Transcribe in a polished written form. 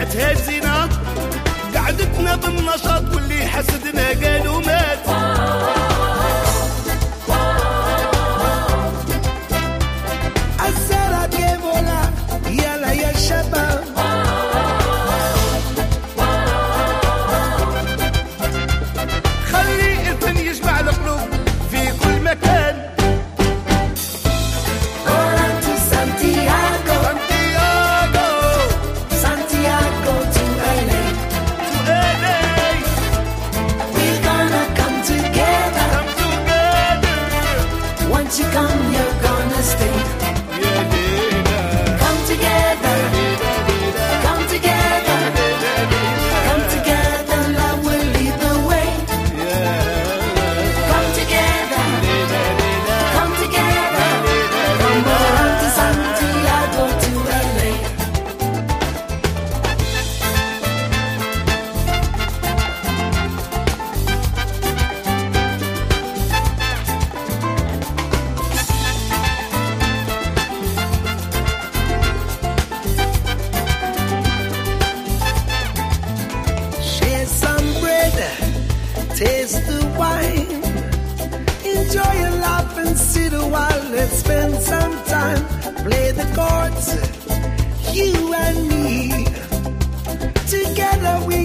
هزينا قعدتنا بالنشاط واللي حسدنا قالوا مات. الزرع كيفولا يلا يا شباب خلي إذن يجمع القلوب في كل مكان. You come, you're gonna stay. Come together, come together, come together, love will lead the way. Come together, come together, from Moran to Santiago to LA. Taste the wine, enjoy your life and sit a while. Let's spend some time, play the chords, you and me. Together we